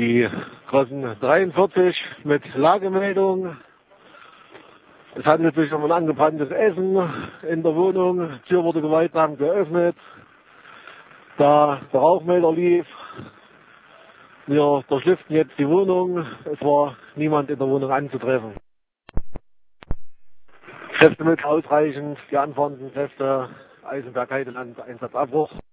Die Grossen 43 mit Lagemeldung. Es handelt sich um ein angebranntes Essen in der Wohnung. Die Tür wurde gewaltsam geöffnet. Da der Rauchmelder lief. Wir durchlüften jetzt die Wohnung. Es war niemand in der Wohnung anzutreffen. Kräftemittel ausreichend, die anfahrenden Kräfte, Eisenberg Heideland, Einsatzabbruch.